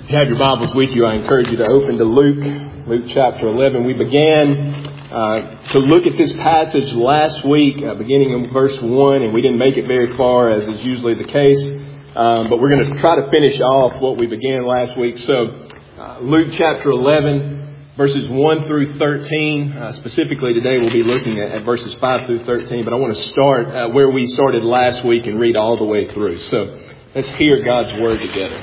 If you have your Bibles with you, I encourage you to open to Luke chapter 11. We began to look at this passage last week, beginning in verse 1, and we didn't make it very far, as is usually the case. But we're going to try to finish off what we began last week. So, Luke chapter 11, verses 1 through 13. Specifically today, we'll be looking at verses 5 through 13. But I want to start where we started last week and read all the way through. So, let's hear God's Word together.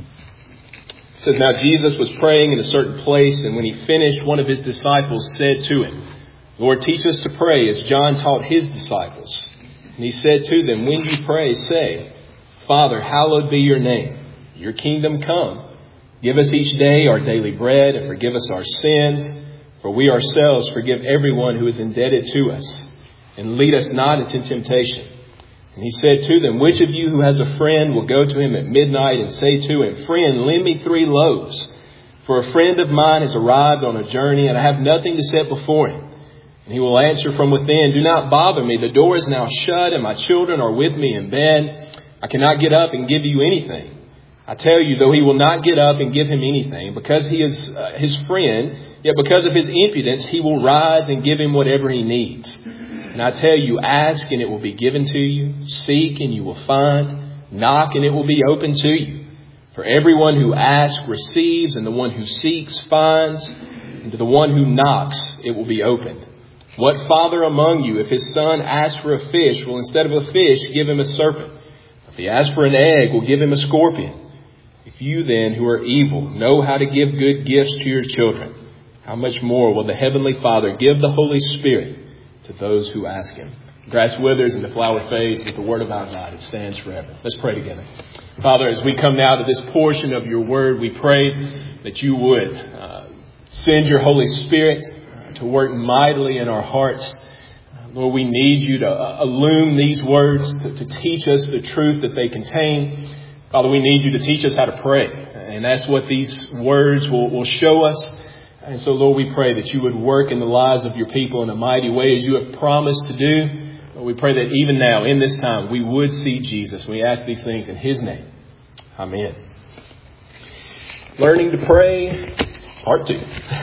It says, "Now Jesus was praying in a certain place, and when he finished, one of his disciples said to him, 'Lord, teach us to pray as John taught his disciples.' And he said to them, 'When you pray, say, Father, hallowed be your name. Your kingdom come. Give us each day our daily bread, and forgive us our sins, for we ourselves forgive everyone who is indebted to us. And lead us not into temptation.' And he said to them, 'Which of you who has a friend will go to him at midnight and say to him, Friend, lend me 3 loaves, for a friend of mine has arrived on a journey, and I have nothing to set before him. And he will answer from within, Do not bother me. The door is now shut, and my children are with me in bed. I cannot get up and give you anything. I tell you, though he will not get up and give him anything, because he is his friend, yet because of his impudence, he will rise and give him whatever he needs. And I tell you, ask and it will be given to you. Seek and you will find. Knock and it will be open to you. For everyone who asks receives, and the one who seeks finds. And to the one who knocks it will be opened. What father among you, if his son asks for a fish, will instead of a fish give him a serpent? If he asks for an egg, will give him a scorpion? If you then, who are evil, know how to give good gifts to your children, how much more will the Heavenly Father give the Holy Spirit to those who ask him?" Grass withers and the flower fades, but the word of our God, it stands forever. Let's pray together. Father, as we come now to this portion of your word, we pray that you would send your Holy Spirit to work mightily in our hearts. Lord, we need you to illumine these words, to teach us the truth that they contain. Father, we need you to teach us how to pray. And that's what these words will show us. And so, Lord, we pray that you would work in the lives of your people in a mighty way as you have promised to do. Lord, we pray that even now, in this time, we would see Jesus. We ask these things in his name. Amen. Learning to pray, part 2.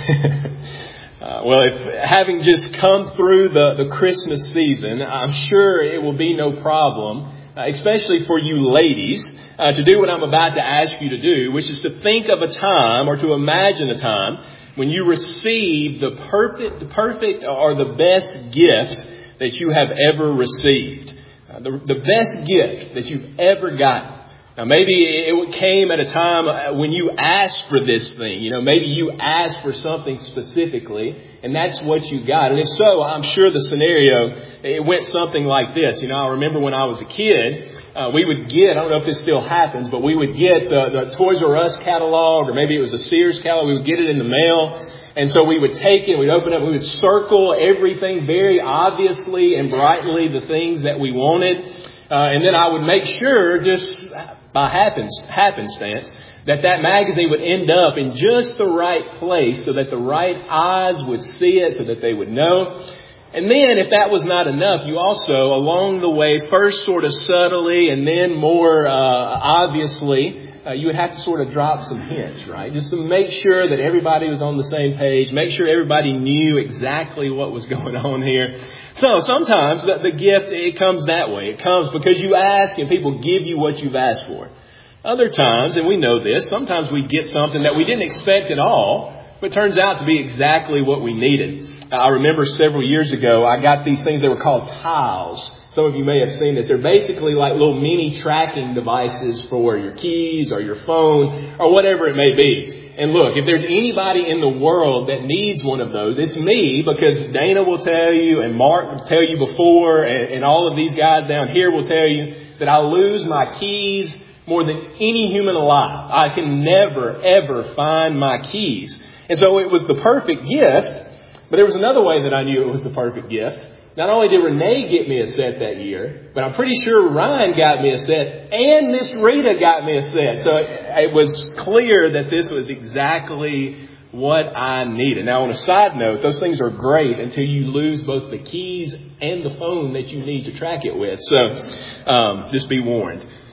Well, if having just come through the Christmas season, I'm sure it will be no problem, especially for you ladies, to do what I'm about to ask you to do, which is to think of a time or to imagine a time when you received the perfect or the best gift that you have ever received. The best gift that you've ever gotten. Now, maybe it came at a time when you asked for this thing. You know, maybe you asked for something specifically, and that's what you got. And if so, I'm sure the scenario, it went something like this. You know, I remember when I was a kid, we would get, I don't know if this still happens, but we would get the Toys R Us catalog, or maybe it was a Sears catalog. We would get it in the mail. And so we would take it, we'd open it, we would circle everything very obviously and brightly, the things that we wanted. And then I would make sure, just by happenstance, that magazine would end up in just the right place so that the right eyes would see it, so that they would know. And then, if that was not enough, you also, along the way, first sort of subtly and then more obviously, you would have to sort of drop some hints, right? Just to make sure that everybody was on the same page, make sure everybody knew exactly what was going on here. So sometimes the gift, it comes that way. It comes because you ask and people give you what you've asked for. Other times, and we know this, sometimes we get something that we didn't expect at all, but turns out to be exactly what we needed. I remember several years ago, I got these things that were called tiles. Some of you may have seen this. They're basically like little mini tracking devices for your keys or your phone or whatever it may be. And look, if there's anybody in the world that needs one of those, it's me, because Dana will tell you and Mark will tell you before, and all of these guys down here will tell you that I lose my keys more than any human alive. I can never, ever find my keys. And so it was the perfect gift, but there was another way that I knew it was the perfect gift. Not only did Renee get me a set that year, but I'm pretty sure Ryan got me a set, and Miss Rita got me a set. So it was clear that this was exactly what I needed. Now, on a side note, those things are great until you lose both the keys and the phone that you need to track it with. So just be warned.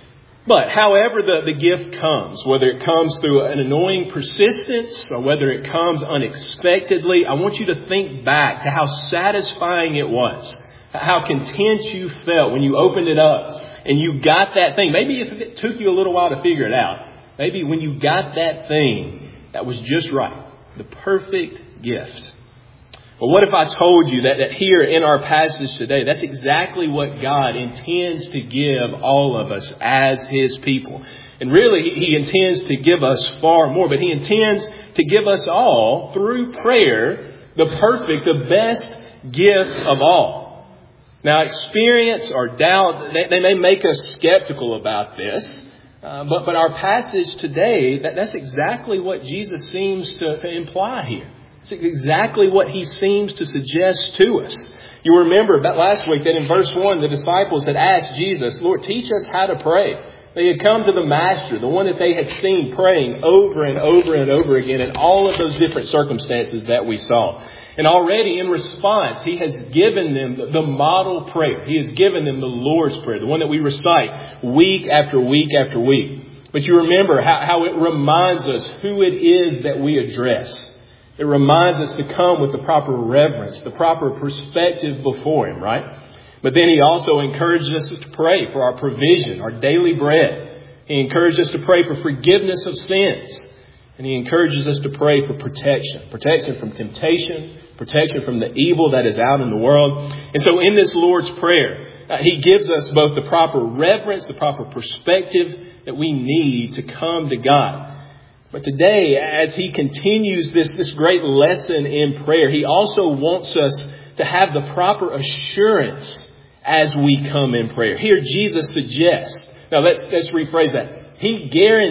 But however the gift comes, whether it comes through an annoying persistence or whether it comes unexpectedly, I want you to think back to how satisfying it was, how content you felt when you opened it up and you got that thing. Maybe if it took you a little while to figure it out, maybe when you got that thing that was just right, the perfect gift. But what if I told you that here in our passage today, that's exactly what God intends to give all of us as His people. And really, He intends to give us far more, but He intends to give us all, through prayer, the perfect, the best gift of all. Now, experience or doubt, they may make us skeptical about this, but our passage today, that's exactly what Jesus seems to imply here. It's exactly what He seems to suggest to us. You remember about last week that in verse 1, the disciples had asked Jesus, Lord, teach us how to pray. They had come to the Master, the one that they had seen praying over and over and over again in all of those different circumstances that we saw. And already in response, He has given them the model prayer. He has given them the Lord's Prayer, the one that we recite week after week after week. But you remember how it reminds us who it is that we address. It reminds us to come with the proper reverence, the proper perspective before Him, right? But then He also encourages us to pray for our provision, our daily bread. He encourages us to pray for forgiveness of sins. And He encourages us to pray for protection. Protection from temptation, protection from the evil that is out in the world. And so in this Lord's Prayer, He gives us both the proper reverence, the proper perspective that we need to come to God. But today, as He continues this great lesson in prayer, He also wants us to have the proper assurance as we come in prayer. Here, Jesus suggests, now let's rephrase that. He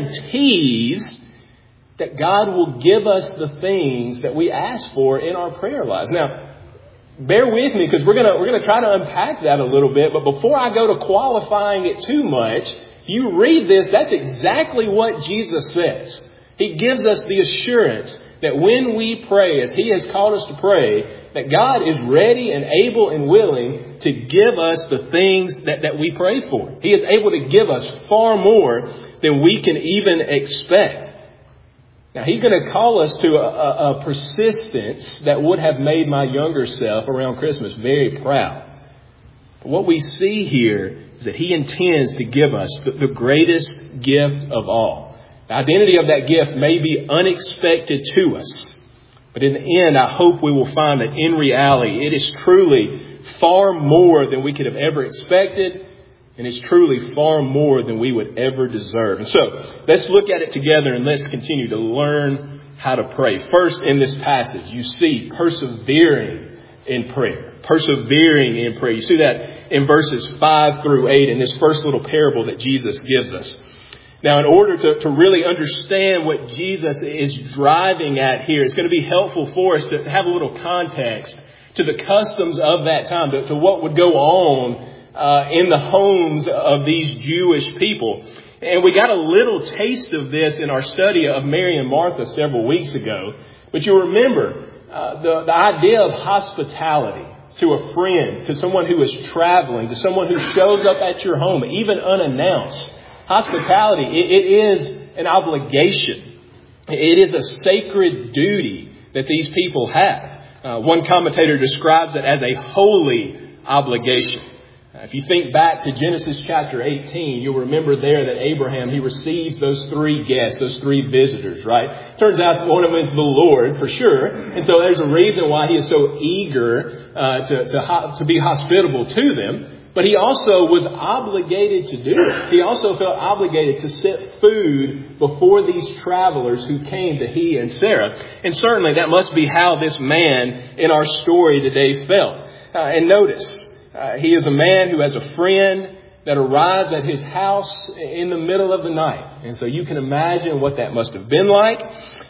guarantees that God will give us the things that we ask for in our prayer lives. Now, bear with me because we're gonna try to unpack that a little bit. But before I go to qualifying it too much, you read this, that's exactly what Jesus says. He gives us the assurance that when we pray, as He has called us to pray, that God is ready and able and willing to give us the things that we pray for. He is able to give us far more than we can even expect. Now, He's going to call us to a persistence that would have made my younger self around Christmas very proud. But what we see here is that He intends to give us the greatest gift of all. The identity of that gift may be unexpected to us, but in the end, I hope we will find that in reality, it is truly far more than we could have ever expected, and it's truly far more than we would ever deserve. And so, let's look at it together and let's continue to learn how to pray. First, in this passage, you see persevering in prayer. Persevering in prayer. You see that in verses 5 through 8 in this first little parable that Jesus gives us. Now, in order to really understand what Jesus is driving at here, it's going to be helpful for us to have a little context to the customs of that time, to what would go on in the homes of these Jewish people. And we got a little taste of this in our study of Mary and Martha several weeks ago. But you remember the idea of hospitality to a friend, to someone who is traveling, to someone who shows up at your home, even unannounced. Hospitality, it is an obligation. It is a sacred duty that these people have. One commentator describes it as a holy obligation. If you think back to Genesis chapter 18, you'll remember there that Abraham, he receives those three guests, those three visitors, right? Turns out one of them is the Lord, for sure. And so there's a reason why he is so eager to be hospitable to them. But he also was obligated to do it. He also felt obligated to set food before these travelers who came to he and Sarah. And certainly that must be how this man in our story today felt. And notice, he is a man who has a friend that arrives at his house in the middle of the night. And so you can imagine what that must have been like.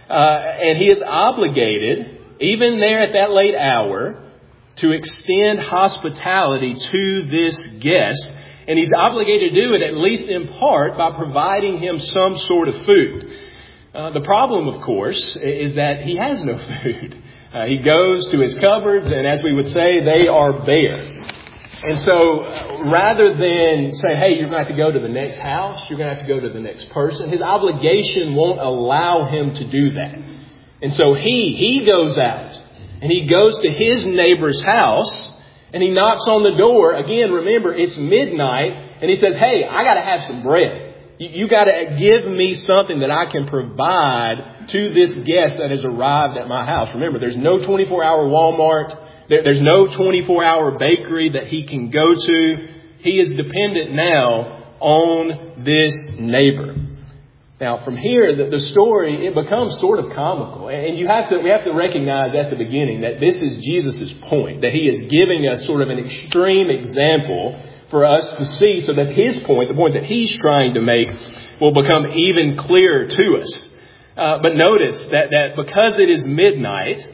And he is obligated, even there at that late hour, to extend hospitality to this guest. And he's obligated to do it, at least in part, by providing him some sort of food. The problem, of course, is that he has no food. He goes to his cupboards, and as we would say, they are bare. And so rather than say, hey, you're going to have to go to the next house, you're going to have to go to the next person, his obligation won't allow him to do that. And so he goes out and he goes to his neighbor's house and he knocks on the door. Again, remember, it's midnight, and he says, hey, I got to have some bread. You got to give me something that I can provide to this guest that has arrived at my house. Remember, there's no 24-hour Walmart. There's no 24-hour bakery that he can go to. He is dependent now on this neighbor. Now, from here, the story, it becomes sort of comical. And we have to recognize at the beginning that this is Jesus' point, that he is giving us sort of an extreme example for us to see so that his point, the point that he's trying to make, will become even clearer to us. But notice that because it is midnight,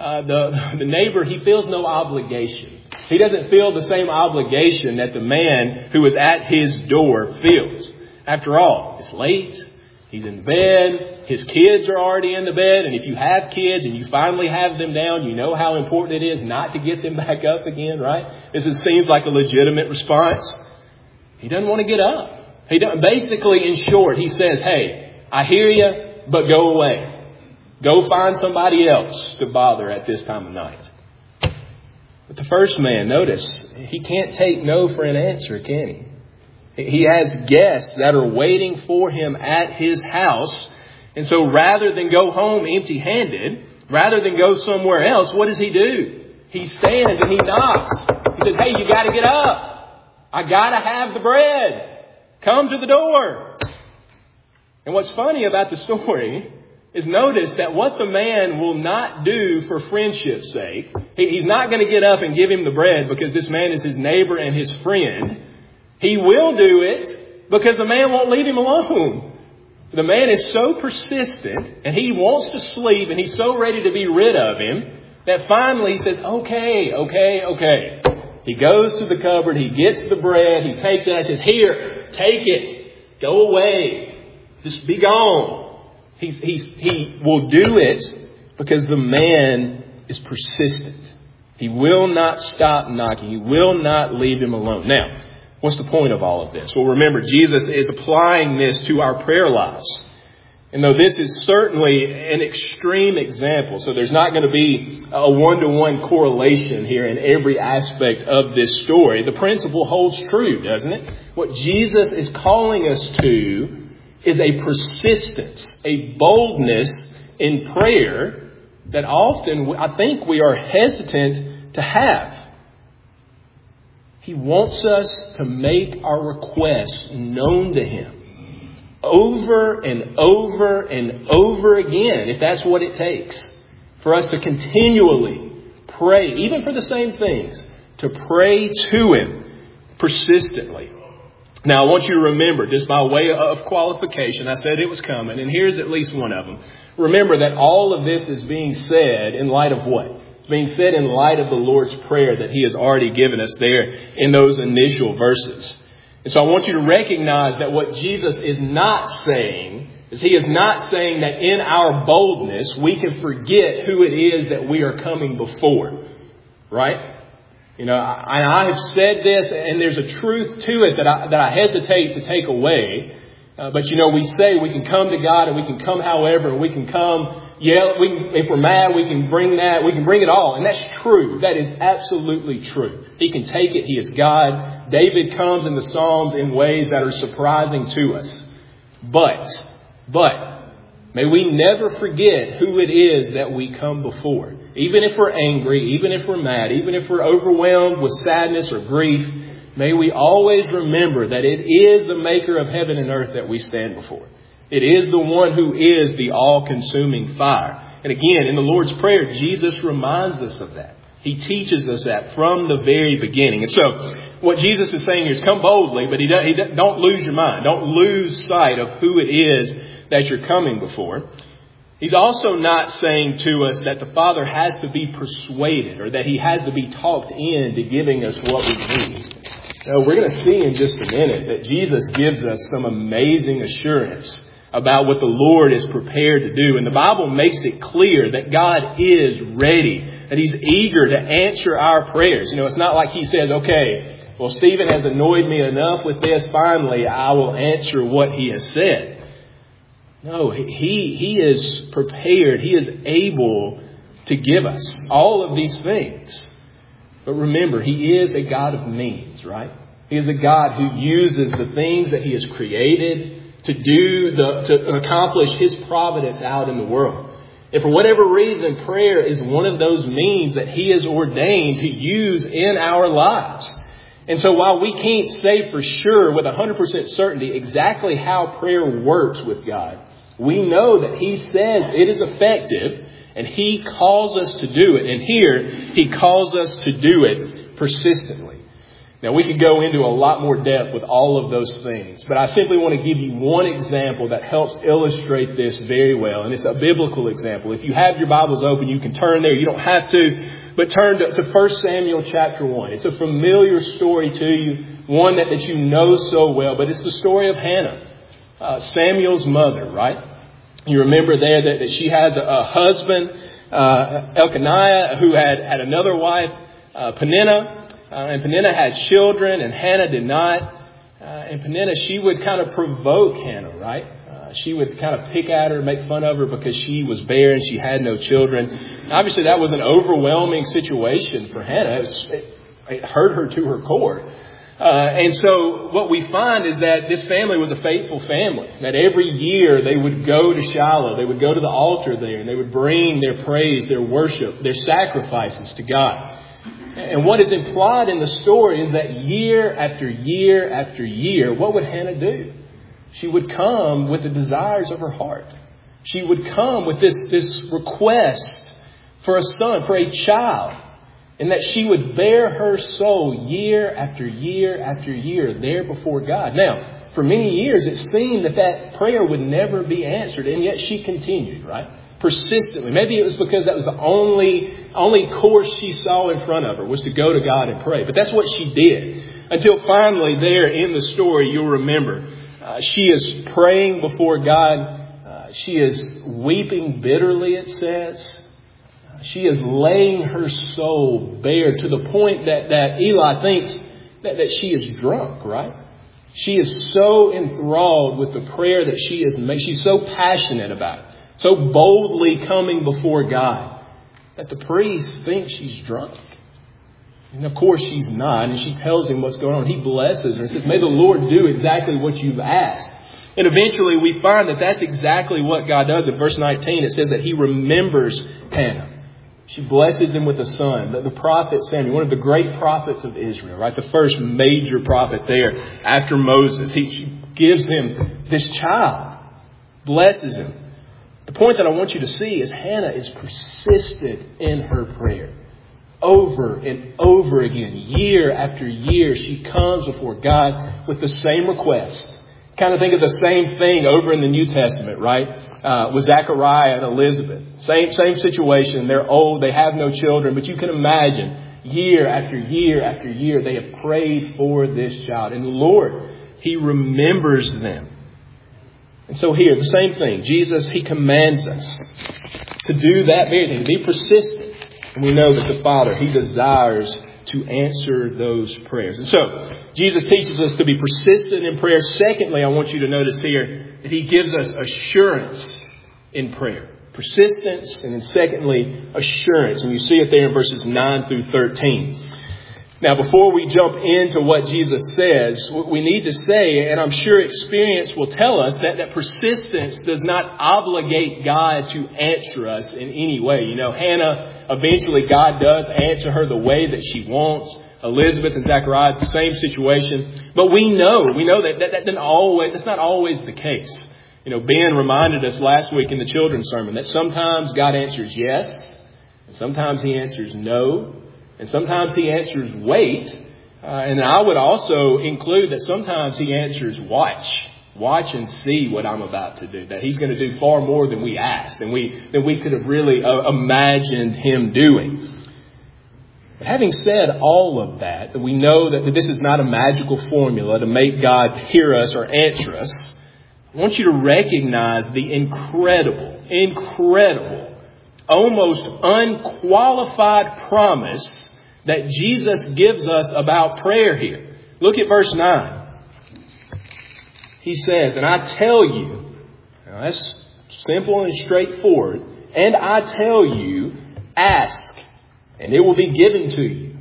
the neighbor, he feels no obligation. He doesn't feel the same obligation that the man who is at his door feels. After all, it's late. He's in bed. His kids are already in the bed. And if you have kids and you finally have them down, you know how important it is not to get them back up again, right? This seems like a legitimate response. He doesn't want to get up. Basically, in short, he says, hey, I hear you, but go away. Go find somebody else to bother at this time of night. But the first man, notice, he can't take no for an answer, can he? He has guests that are waiting for him at his house. And so rather than go home empty-handed, rather than go somewhere else, what does he do? He stands and he knocks. He says, hey, you got to get up. I got to have the bread. Come to the door. And what's funny about the story is notice that what the man will not do for friendship's sake, he's not going to get up and give him the bread because this man is his neighbor and his friend. He will do it because the man won't leave him alone. The man is so persistent and he wants to sleep and he's so ready to be rid of him that finally he says, okay. He goes to the cupboard, he gets the bread, he takes it and says, here, take it, go away, just be gone. He will do it because the man is persistent. He will not stop knocking. He will not leave him alone. Now, what's the point of all of this? Well, remember, Jesus is applying this to our prayer lives. And though this is certainly an extreme example, so there's not going to be a one-to-one correlation here in every aspect of this story, the principle holds true, doesn't it? What Jesus is calling us to is a persistence, a boldness in prayer that often I think we are hesitant to have. He wants us to make our requests known to Him over and over and over again, if that's what it takes, for us to continually pray, even for the same things, to pray to Him persistently. Now, I want you to remember, just by way of qualification, I said it was coming, and here's at least one of them. Remember that all of this is being said in light of what? It's being said in light of the Lord's Prayer that He has already given us there in those initial verses. And so I want you to recognize that what Jesus is not saying is He is not saying that in our boldness we can forget who it is that we are coming before. Right? You know, I have said this, and there's a truth to it that I hesitate to take away. But you know, we say we can come to God and we can come however, and we can come yell. If we're mad, we can bring that. We can bring it all. And that's true. That is absolutely true. He can take it. He is God. David comes in the Psalms in ways that are surprising to us. But may we never forget who it is that we come before. Even if we're angry, even if we're mad, even if we're overwhelmed with sadness or grief, may we always remember that it is the maker of heaven and earth that we stand before. It is the one who is the all-consuming fire. And again, in the Lord's Prayer, Jesus reminds us of that. He teaches us that from the very beginning. And so what Jesus is saying here is come boldly, but don't lose your mind. Don't lose sight of who it is that you're coming before. He's also not saying to us that the Father has to be persuaded or that He has to be talked into giving us what we need. Now, we're going to see in just a minute that Jesus gives us some amazing assurance about what the Lord is prepared to do. And the Bible makes it clear that God is ready, that He's eager to answer our prayers. You know, it's not like He says, okay, well, Stephen has annoyed me enough with this. Finally, I will answer what he has said. No, he is prepared. He is able to give us all of these things. But remember, He is a God of means, right? He is a God who uses the things that He has created to accomplish His providence out in the world. And for whatever reason, prayer is one of those means that He has ordained to use in our lives. And so while we can't say for sure with 100% certainty exactly how prayer works with God, we know that He says it is effective and He calls us to do it. And here He calls us to do it persistently. Now, we could go into a lot more depth with all of those things, but I simply want to give you one example that helps illustrate this very well. And it's a biblical example. If you have your Bibles open, you can turn there. You don't have to, but turn to 1 Samuel chapter 1. It's a familiar story to you, one that you know so well, but it's the story of Hannah, Samuel's mother, right? You remember there that she has a husband, Elkanah, who had another wife, Peninnah. And Peninnah had children and Hannah did not. And Peninnah, she would kind of provoke Hannah, right? She would kind of pick at her, make fun of her because she was barren. She had no children. Obviously, that was an overwhelming situation for Hannah. It hurt her to her core. And so what we find is that this family was a faithful family. That every year they would go to Shiloh. They would go to the altar there and they would bring their praise, their worship, their sacrifices to God. And what is implied in the story is that year after year after year, what would Hannah do? She would come with the desires of her heart. She would come with this request for a son, for a child. And that she would bare her soul year after year after year there before God. Now, for many years it seemed that prayer would never be answered. And yet she continued, right? Persistently. Maybe it was because that was the only course she saw in front of her was to go to God and pray. But that's what she did. Until finally there in the story, you'll remember, she is praying before God. She is weeping bitterly, it says. She is laying her soul bare to the point that Eli thinks that she is drunk, right? She is so enthralled with the prayer that she is making. She's so passionate about it. So boldly coming before God that the priest thinks she's drunk. And of course she's not. And she tells him what's going on. He blesses her and says, may the Lord do exactly what you've asked. And eventually we find that that's exactly what God does. In verse 19 it says that He remembers Hannah. She blesses him with a son. The prophet Samuel, one of the great prophets of Israel, right? The first major prophet there after Moses. She gives him this child. Blesses him. The point that I want you to see is Hannah is persistent in her prayer. Over and over again, year after year, she comes before God with the same request. Kind of think of the same thing over in the New Testament, right? With Zechariah and Elizabeth. Same situation. They're old. They have no children. But you can imagine year after year after year, they have prayed for this child. And the Lord, He remembers them. And so here, the same thing. Jesus, He commands us to do that very thing, to be persistent. And we know that the Father, He desires to answer those prayers. And so, Jesus teaches us to be persistent in prayer. Secondly, I want you to notice here that He gives us assurance in prayer. Persistence, and then secondly, assurance. And you see it there in verses 9 through 13. Now, before we jump into what Jesus says, we need to say, and I'm sure experience will tell us, that persistence does not obligate God to answer us in any way. You know, Hannah, eventually God does answer her the way that she wants. Elizabeth and Zechariah, the same situation. But we know that's not always the case. You know, Ben reminded us last week in the children's sermon that sometimes God answers yes, and sometimes He answers no. And sometimes He answers wait. And I would also include that sometimes He answers watch. Watch and see what I'm about to do. That He's going to do far more than we asked. Than we could have really imagined Him doing. But having said all of that we know that this is not a magical formula to make God hear us or answer us. I want you to recognize the incredible, almost unqualified promise that Jesus gives us about prayer here. Look at verse 9. He says, and I tell you, now that's simple and straightforward, and I tell you, ask, and it will be given to you.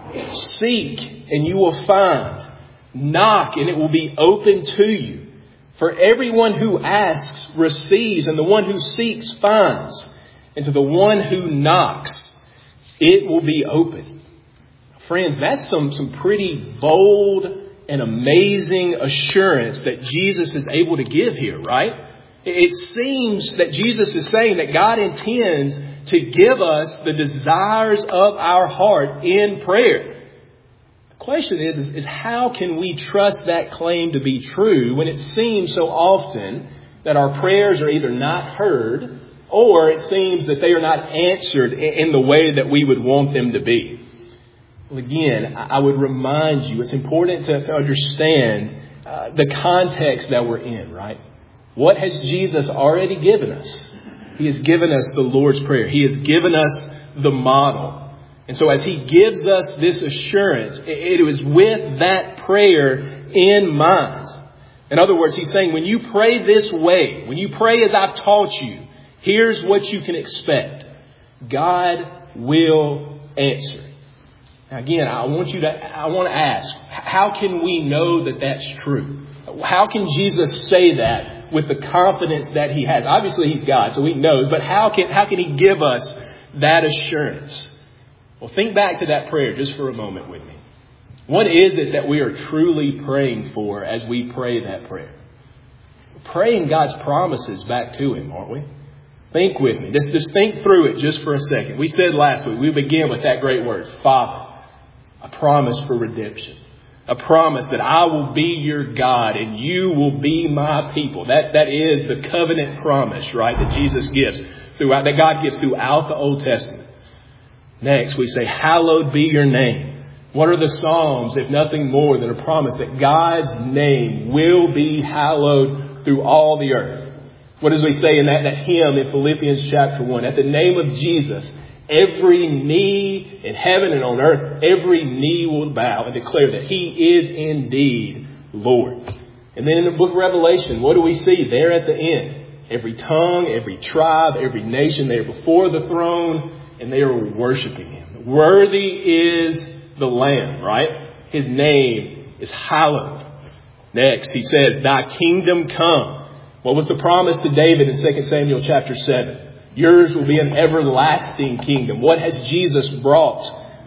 Seek, and you will find. Knock, and it will be open to you. For everyone who asks receives, and the one who seeks finds. And to the one who knocks, it will be open. Friends, that's some pretty bold and amazing assurance that Jesus is able to give here, right? It seems that Jesus is saying that God intends to give us the desires of our heart in prayer. The question is how can we trust that claim to be true when it seems so often that our prayers are either not heard or it seems that they are not answered in the way that we would want them to be? Well, again, I would remind you, it's important to understand the context that we're in, right? What has Jesus already given us? He has given us the Lord's Prayer. He has given us the model. And so as He gives us this assurance, it was with that prayer in mind. In other words, He's saying, when you pray this way, when you pray as I've taught you, here's what you can expect. God will answer. Now again, I want to ask, how can we know that that's true? How can Jesus say that with the confidence that He has? Obviously, He's God, so He knows. But how can He give us that assurance? Well, think back to that prayer just for a moment with me. What is it that we are truly praying for as we pray that prayer? We're praying God's promises back to Him, aren't we? Think with me. Just think through it just for a second. We said last week, we begin with that great word, Father. A promise for redemption. A promise that I will be your God and you will be my people. That is the covenant promise, right, that Jesus gives that God gives throughout the Old Testament. Next, we say, hallowed be your name. What are the Psalms, if nothing more than a promise that God's name will be hallowed through all the earth? What does we say in that hymn in Philippians chapter 1? At the name of Jesus, every knee in heaven and on earth, every knee will bow and declare that He is indeed Lord. And then in the book of Revelation, what do we see there at the end? Every tongue, every tribe, every nation, they are before the throne and they are worshiping Him. Worthy is the Lamb, right? His name is hallowed. Next, He says, thy kingdom come. What was the promise to David in 2 Samuel chapter 7? Yours will be an everlasting kingdom. What has Jesus brought?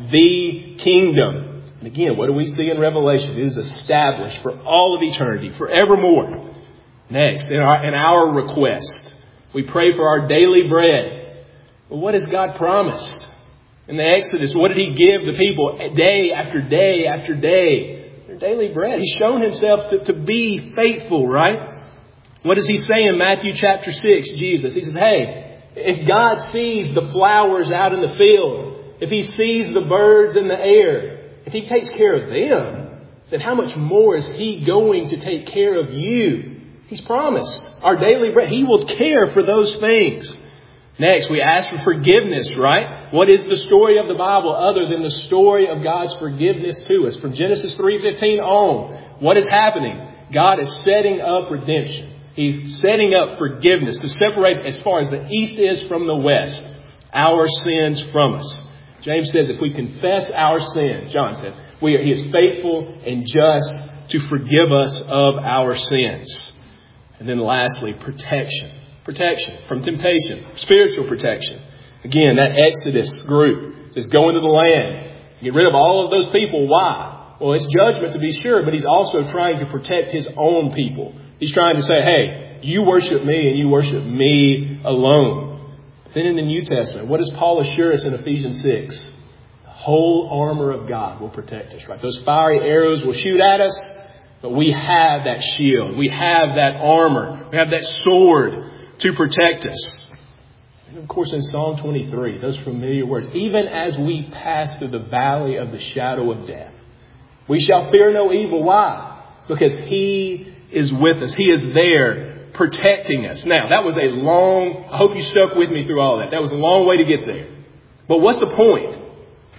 The kingdom. And again, what do we see in Revelation? It is established for all of eternity, forevermore. Next, in our request, we pray for our daily bread. Well, what has God promised? In the Exodus, what did He give the people day after day after day? Their daily bread. He's shown Himself to be faithful, right? What does He say in Matthew chapter 6, Jesus? He says, hey, if God sees the flowers out in the field, if He sees the birds in the air, if He takes care of them, then how much more is He going to take care of you? He's promised our daily bread. He will care for those things. Next, we ask for forgiveness, right? What is the story of the Bible other than the story of God's forgiveness to us? From Genesis 3:15 on, what is happening? God is setting up redemption. He's setting up forgiveness to separate as far as the east is from the west, our sins from us. James says if we confess our sins, John says, He is faithful and just to forgive us of our sins. And then lastly, protection. Protection from temptation, spiritual protection. Again, that Exodus group says go into the land, get rid of all of those people. Why? Well, it's judgment to be sure, but He's also trying to protect His own people. He's trying to say, hey, you worship me and you worship me alone. Then in the New Testament, what does Paul assure us in Ephesians 6? The whole armor of God will protect us, right? Those fiery arrows will shoot at us, but we have that shield. We have that armor. We have that sword to protect us. And of course, in Psalm 23, those familiar words, even as we pass through the valley of the shadow of death, we shall fear no evil. Why? Because He is with us. He is there protecting us. Now, that was I hope you stuck with me through all that. That was a long way to get there. But what's the point?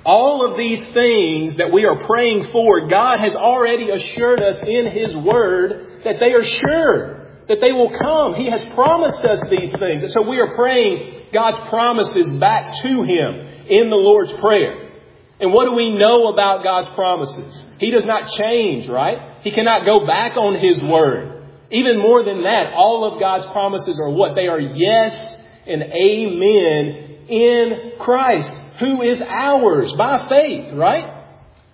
All of these things that we are praying for, God has already assured us in His Word that they are sure, that they will come. He has promised us these things. And so we are praying God's promises back to Him in the Lord's Prayer. And what do we know about God's promises? He does not change, right? He cannot go back on His Word. Even more than that, all of God's promises are what? They are yes and amen in Christ, who is ours by faith, right?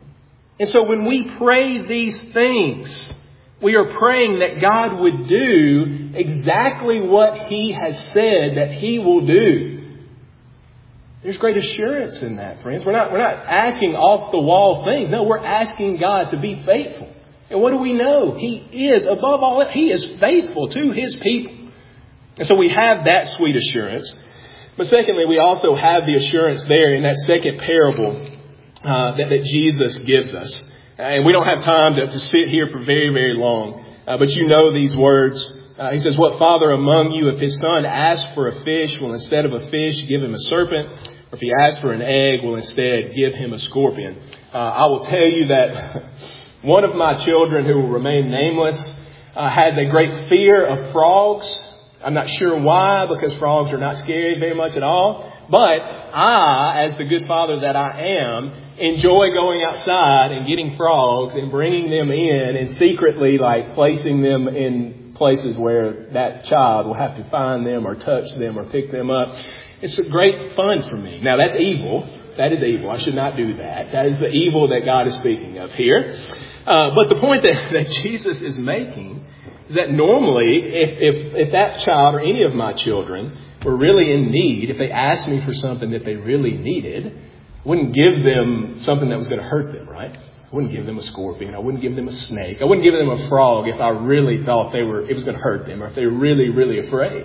And so when we pray these things, we are praying that God would do exactly what He has said that He will do. There's great assurance in that, friends. We're not asking off the wall things. No, we're asking God to be faithful. And what do we know? He is, above all, He is faithful to His people. And so we have that sweet assurance. But secondly, we also have the assurance there in that second parable that Jesus gives us. And we don't have time to sit here for very, very long. But you know these words. He says, what father among you, if his son asks for a fish, will instead of a fish give him a serpent? Or if he asks for an egg, will instead give him a scorpion? I will tell you that one of my children, who will remain nameless, has a great fear of frogs. I'm not sure why, because frogs are not scary very much at all. But I, as the good father that I am, enjoy going outside and getting frogs and bringing them in and secretly placing them in places where that child will have to find them or touch them or pick them up. It's a great fun for me. Now that's evil. That is evil. I should not do that. That is the evil that God is speaking of here. But the point that Jesus is making is that normally, if that child or any of my children were really in need, if they asked me for something that they really needed, I wouldn't give them something that was going to hurt them, right? I wouldn't give them a scorpion. I wouldn't give them a snake. I wouldn't give them a frog if I really thought it was going to hurt them or if they were really, really afraid.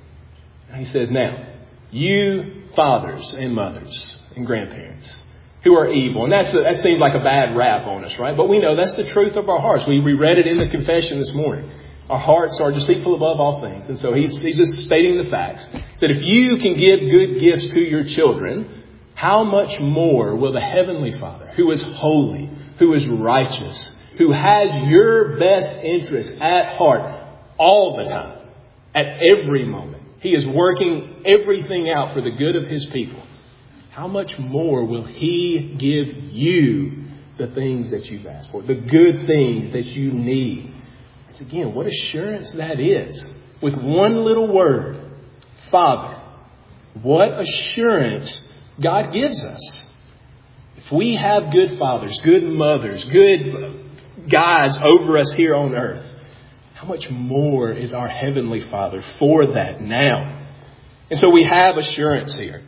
And he says, now, you fathers and mothers and grandparents who are evil. And that seems like a bad rap on us, right? But we know that's the truth of our hearts. We read it in the confession this morning. Our hearts are deceitful above all things. And so he's just stating the facts. That if you can give good gifts to your children, how much more will the Heavenly Father, who is holy, who is righteous, who has your best interests at heart all the time, at every moment. He is working everything out for the good of His people. How much more will He give you the things that you've asked for, the good things that you need? It's again, what assurance that is. With one little word, Father. What assurance God gives us. If we have good fathers, good mothers, good guides over us here on earth, how much more is our Heavenly Father for that now? And so we have assurance here.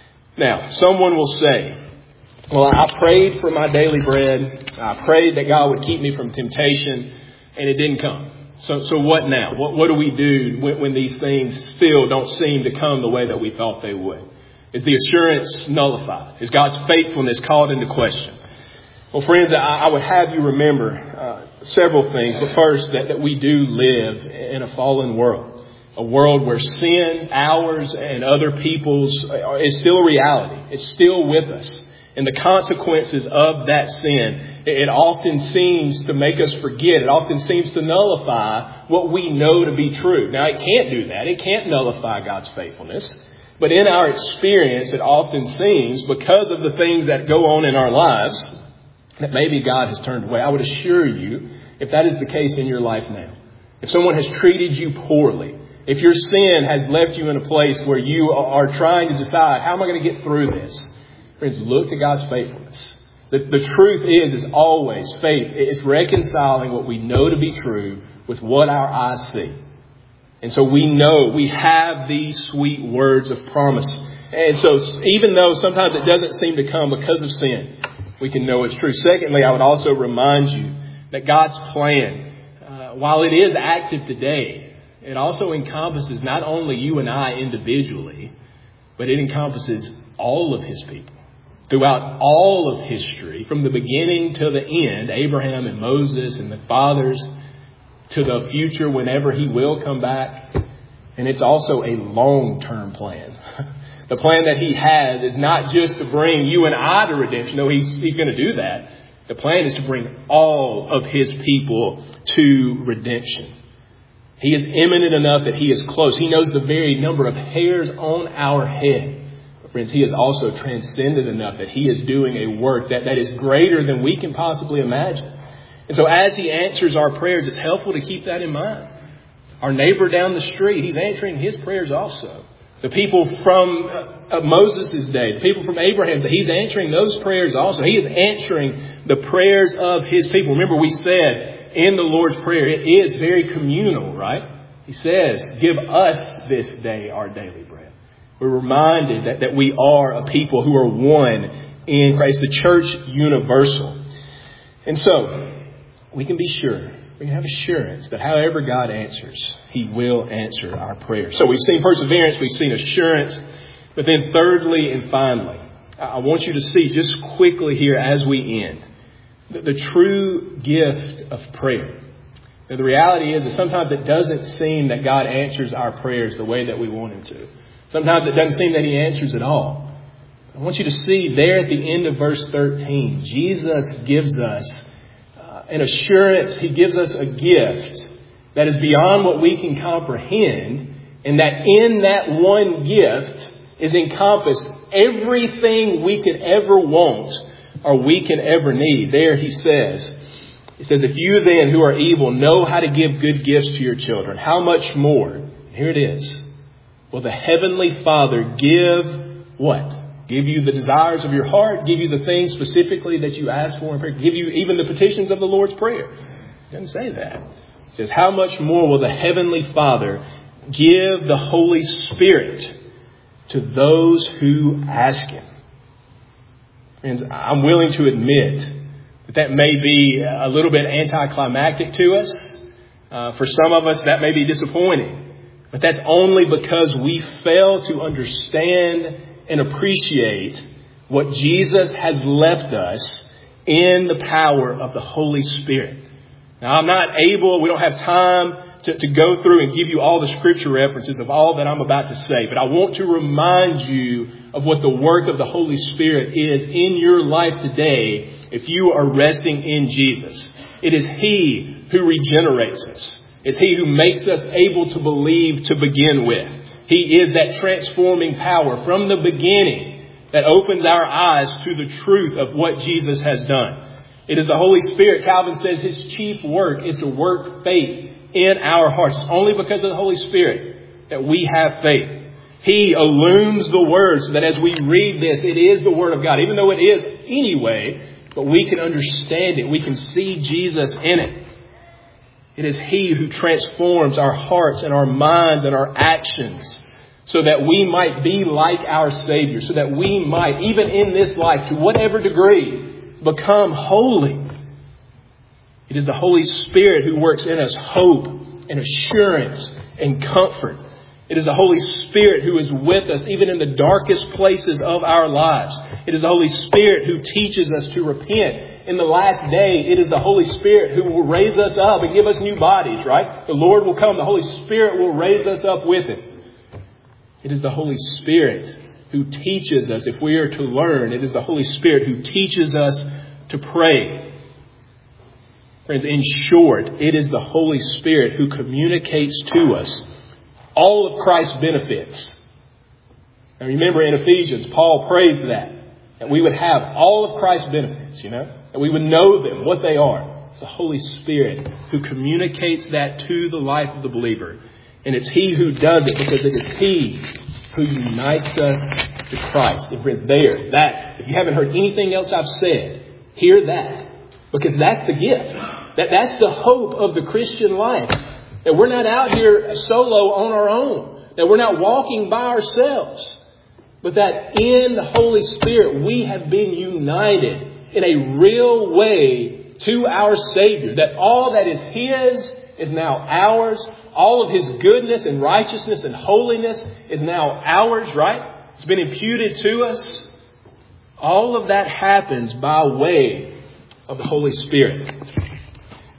Now, someone will say, well, I prayed for my daily bread. I prayed that God would keep me from temptation, and it didn't come. So what now? What do we do when these things still don't seem to come the way that we thought they would? Is the assurance nullified? Is God's faithfulness called into question? Well, friends, I would have you remember several things. But first, that we do live in a fallen world. A world where sin, ours and other people's, is still a reality. It's still with us. And the consequences of that sin, it often seems to make us forget. It often seems to nullify what we know to be true. Now, it can't do that. It can't nullify God's faithfulness. But in our experience, it often seems, because of the things that go on in our lives, that maybe God has turned away. I would assure you, if that is the case in your life now, if someone has treated you poorly, if your sin has left you in a place where you are trying to decide, how am I going to get through this? Friends, look to God's faithfulness. The truth is always faith. It's reconciling what we know to be true with what our eyes see. And so we know we have these sweet words of promise. And so even though sometimes it doesn't seem to come because of sin, we can know it's true. Secondly, I would also remind you that God's plan, while it is active today, it also encompasses not only you and I individually, but it encompasses all of His people. Throughout all of history, from the beginning to the end, Abraham and Moses and the fathers, to the future whenever He will come back. And it's also a long-term plan. The plan that he has is not just to bring you and I to redemption. No, he's going to do that. The plan is to bring all of his people to redemption. He is imminent enough that he is close. He knows the very number of hairs on our head. But friends, he is also transcendent enough that he is doing a work that is greater than we can possibly imagine. And so as he answers our prayers, it's helpful to keep that in mind. Our neighbor down the street, he's answering his prayers also. The people from Moses' day, the people from Abraham's day, he's answering those prayers also. He is answering the prayers of his people. Remember, we said in the Lord's Prayer, it is very communal, right? He says, give us this day our daily bread. We're reminded that we are a people who are one in Christ, the church universal. And so we can be sure, we can have assurance that however God answers, he will answer our prayers. So we've seen perseverance, we've seen assurance, but then thirdly and finally, I want you to see just quickly here as we end, the true gift of prayer. Now, the reality is that sometimes it doesn't seem that God answers our prayers the way that we want him to. Sometimes it doesn't seem that he answers at all. I want you to see there at the end of verse 13, Jesus gives us an assurance. He gives us a gift that is beyond what we can comprehend, and that in that one gift is encompassed everything we could ever want or we can ever need. There he says, if you then who are evil know how to give good gifts to your children, how much more, here it is, will the Heavenly Father give what? Give you the desires of your heart, give you the things specifically that you ask for in prayer, give you even the petitions of the Lord's Prayer. It doesn't say that. It says, how much more will the Heavenly Father give the Holy Spirit to those who ask him? Friends, I'm willing to admit that may be a little bit anticlimactic to us. For some of us, that may be disappointing. But that's only because we fail to understand and appreciate what Jesus has left us in the power of the Holy Spirit. Now, I'm not able, we don't have time to go through and give you all the scripture references of all that I'm about to say. But I want to remind you of what the work of the Holy Spirit is in your life today if you are resting in Jesus. It is he who regenerates us. It's he who makes us able to believe to begin with. He is that transforming power from the beginning that opens our eyes to the truth of what Jesus has done. It is the Holy Spirit. Calvin says his chief work is to work faith in our hearts. It's only because of the Holy Spirit that we have faith. He illumes the word so that as we read this, it is the word of God, even though it is anyway, but we can understand it. We can see Jesus in it. It is he who transforms our hearts and our minds and our actions so that we might be like our Savior, so that we might, even in this life, to whatever degree, become holy. It is the Holy Spirit who works in us hope and assurance and comfort. It is the Holy Spirit who is with us even in the darkest places of our lives. It is the Holy Spirit who teaches us to repent. In the last day, it is the Holy Spirit who will raise us up and give us new bodies, right? The Lord will come. The Holy Spirit will raise us up with him. It is the Holy Spirit who teaches us, if we are to learn, it is the Holy Spirit who teaches us to pray. Friends, in short, it is the Holy Spirit who communicates to us all of Christ's benefits. Now remember in Ephesians, Paul prays that we would have all of Christ's benefits, that we would know them, what they are. It's the Holy Spirit who communicates that to the life of the believer. And it's he who does it because it is he who unites us to Christ. And friends, if you haven't heard anything else I've said, hear that. Because that's the gift. That's the hope of the Christian life. That we're not out here solo on our own. That we're not walking by ourselves. But that in the Holy Spirit we have been united in a real way to our Savior. That all that is his is now ours. All of his goodness and righteousness and holiness is now ours, right? It's been imputed to us. All of that happens by way of the Holy Spirit.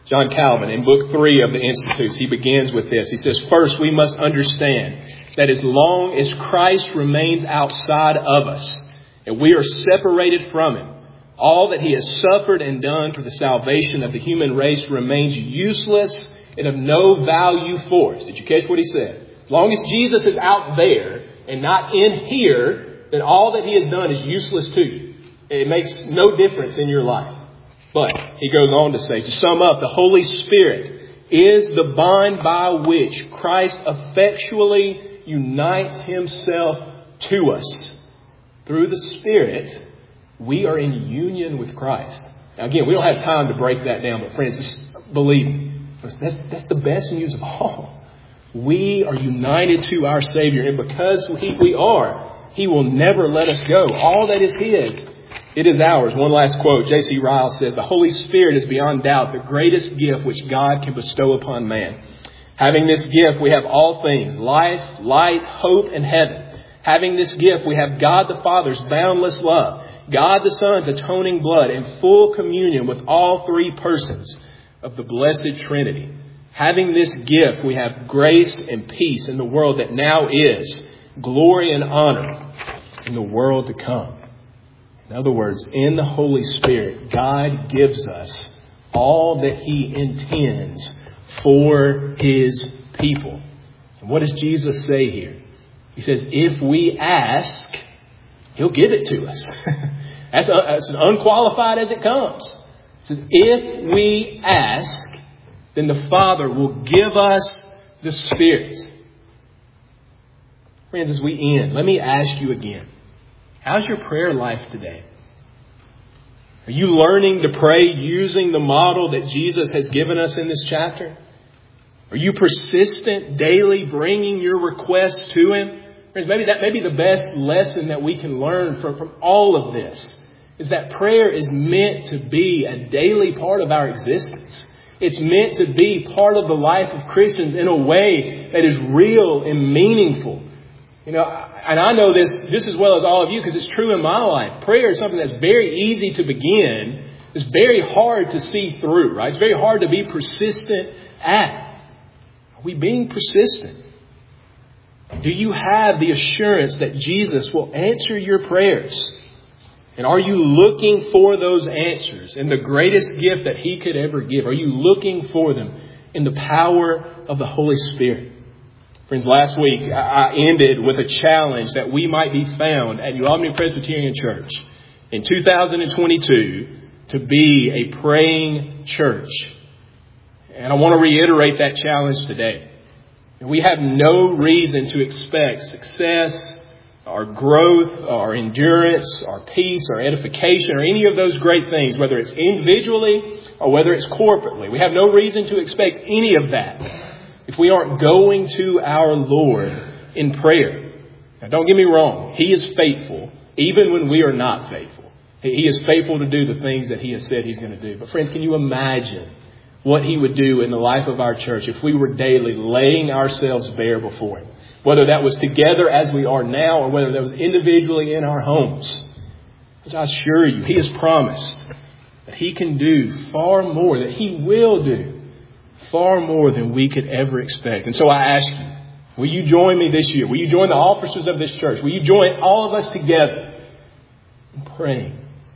John Calvin, in Book 3 of the Institutes, he begins with this. He says, first, we must understand that as long as Christ remains outside of us and we are separated from Him, all that He has suffered and done for the salvation of the human race remains useless and of no value for us. Did you catch what he said? As long as Jesus is out there and not in here, then all that He has done is useless to you. It makes no difference in your life. But he goes on to say, to sum up, the Holy Spirit is the bond by which Christ effectually unites Himself to us. Through the Spirit, we are in union with Christ. Now again, we don't have time to break that down, but friends, just believe me, that's the best news of all. We are united to our Savior, and because we are, He will never let us go. All that is His, it is ours. One last quote. J.C. Ryle says, the Holy Spirit is beyond doubt the greatest gift which God can bestow upon man. Having this gift, we have all things, life, light, hope, and heaven. Having this gift, we have God the Father's boundless love, God the Son's atoning blood, and full communion with all three persons of the blessed Trinity. Having this gift, we have grace and peace in the world that now is, glory and honor in the world to come. In other words, in the Holy Spirit, God gives us all that He intends for His people. And what does Jesus say here? He says, if we ask, He'll give it to us. That's as unqualified as it comes. He says, if we ask, then the Father will give us the Spirit. Friends, as we end, let me ask you again. How's your prayer life today? Are you learning to pray using the model that Jesus has given us in this chapter? Are you persistent daily bringing your requests to Him? Friends, maybe that may be the best lesson that we can learn from all of this, is that prayer is meant to be a daily part of our existence. It's meant to be part of the life of Christians in a way that is real and meaningful. You know, and I know this just as well as all of you because it's true in my life. Prayer is something that's very easy to begin. It's very hard to see through, right? It's very hard to be persistent at. Are we being persistent? Do you have the assurance that Jesus will answer your prayers? And are you looking for those answers in the greatest gift that He could ever give? Are you looking for them in the power of the Holy Spirit? Friends, last week I ended with a challenge that we might be found at New Albany Presbyterian Church in 2022 to be a praying church. And I want to reiterate that challenge today. We have no reason to expect success, our growth, our endurance, our peace, our edification, or any of those great things, whether it's individually or whether it's corporately. We have no reason to expect any of that if we aren't going to our Lord in prayer. Now, don't get me wrong. He is faithful, even when we are not faithful. He is faithful to do the things that He has said He's going to do. But friends, can you imagine what He would do in the life of our church if we were daily laying ourselves bare before Him? Whether that was together as we are now or whether that was individually in our homes. Because I assure you, He has promised that He can do far more, that He will do far more than we could ever expect. And so I ask you, will you join me this year? Will you join the officers of this church? Will you join all of us together in praying?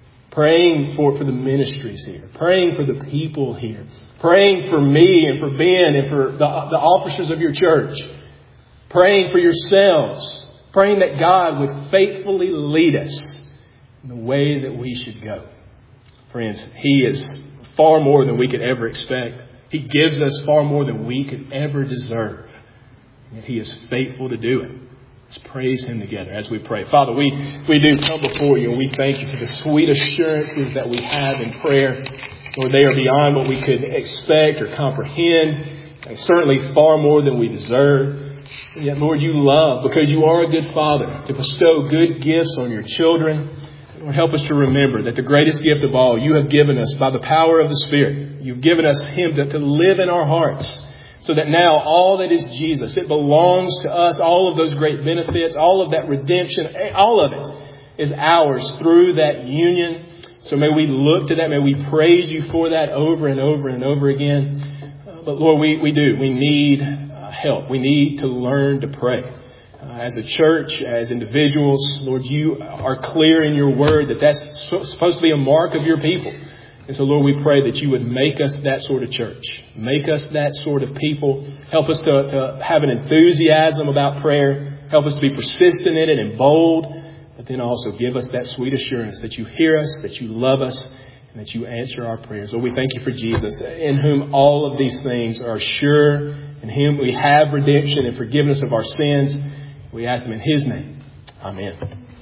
Praying for the ministries here. Praying for the people here. Praying for me and for Ben and for the officers of your church. Praying for yourselves. Praying that God would faithfully lead us in the way that we should go. Friends, He is far more than we could ever expect. He gives us far more than we could ever deserve. And He is faithful to do it. Let's praise Him together as we pray. Father, we do come before You and we thank You for the sweet assurances that we have in prayer. Lord, they are beyond what we could expect or comprehend. And certainly far more than we deserve. And yet, Lord, You love, because You are a good Father, to bestow good gifts on Your children. Lord, help us to remember that the greatest gift of all You have given us by the power of the Spirit. You've given us Him to live in our hearts. So that now all that is Jesus, it belongs to us. All of those great benefits, all of that redemption, all of it is ours through that union. So may we look to that. May we praise you for that over and over and over again. But Lord, we do. We need help. We need to learn to pray. As a church, as individuals, Lord, you are clear in your word that that's supposed to be a mark of your people. And so, Lord, we pray that you would make us that sort of church. Make us that sort of people. Help us to have an enthusiasm about prayer. Help us to be persistent in it and bold. But then also give us that sweet assurance that you hear us, that you love us, and that you answer our prayers. Lord, we thank you for Jesus, in whom all of these things are sure. In him we have redemption and forgiveness of our sins. We ask them in his name. Amen.